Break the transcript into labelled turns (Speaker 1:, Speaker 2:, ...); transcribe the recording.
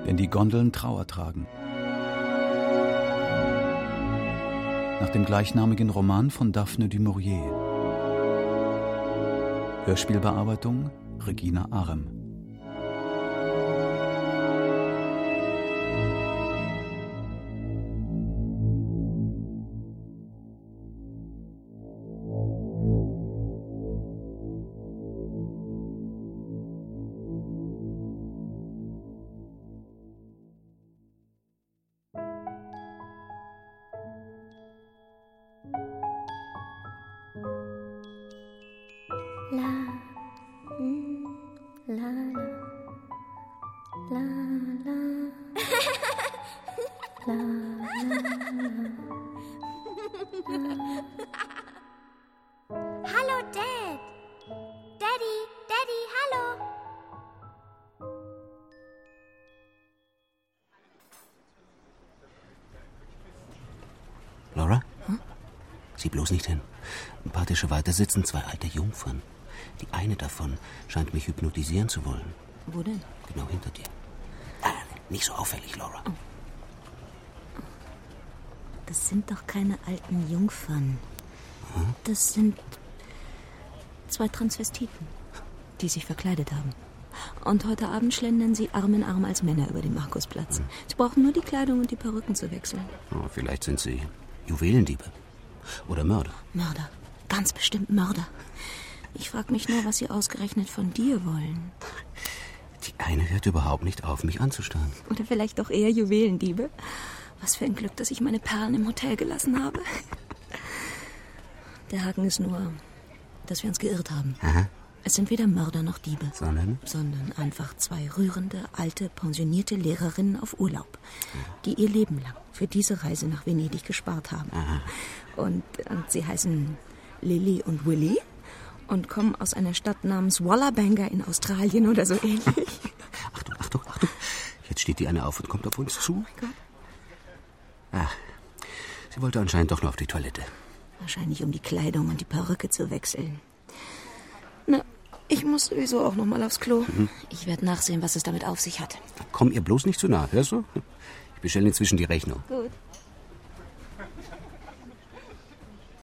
Speaker 1: Wenn die Gondeln Trauer tragen. Nach dem gleichnamigen Roman von Daphne du Maurier. Hörspielbearbeitung Regina Arem.
Speaker 2: Hallo, Dad. Daddy, hallo.
Speaker 3: Laura? Sieh bloß nicht hin. Ein paar Tische weiter sitzen zwei alte Jungfern. Die eine davon scheint mich hypnotisieren zu wollen.
Speaker 4: Wo denn?
Speaker 3: Genau hinter dir. Nicht so auffällig, Laura.
Speaker 4: Oh. Das sind doch keine alten Jungfern. Das sind zwei Transvestiten, die sich verkleidet haben. Und heute Abend schlendern sie Arm in Arm als Männer über den Markusplatz. Sie brauchen nur die Kleidung und die Perücken zu wechseln.
Speaker 3: Oh, vielleicht sind sie Juwelendiebe. Oder Mörder.
Speaker 4: Mörder. Ganz bestimmt Mörder. Ich frage mich nur, was sie ausgerechnet von dir wollen.
Speaker 3: Die eine hört überhaupt nicht auf, mich anzustarren.
Speaker 4: Oder vielleicht doch eher Juwelendiebe. Was für ein Glück, dass ich meine Perlen im Hotel gelassen habe. Der Haken ist nur, dass wir uns geirrt haben.
Speaker 3: Aha.
Speaker 4: Es sind weder Mörder noch Diebe.
Speaker 3: Sondern
Speaker 4: einfach zwei rührende, alte, pensionierte Lehrerinnen auf Urlaub, die ihr Leben lang für diese Reise nach Venedig gespart haben. Und sie heißen Lily und Willy und kommen aus einer Stadt namens Wallabanga in Australien oder so ähnlich.
Speaker 3: Achtung. Jetzt steht die eine auf und kommt auf uns zu.
Speaker 4: Oh mein Gott.
Speaker 3: Ach, sie wollte anscheinend doch nur auf die Toilette.
Speaker 4: Wahrscheinlich, um die Kleidung und die Perücke zu wechseln. Na, ich muss sowieso auch noch mal aufs Klo. Ich werde nachsehen, was es damit auf sich hat.
Speaker 3: Komm ihr bloß nicht zu nah, hörst du? Ich bestelle inzwischen die Rechnung.
Speaker 4: Gut.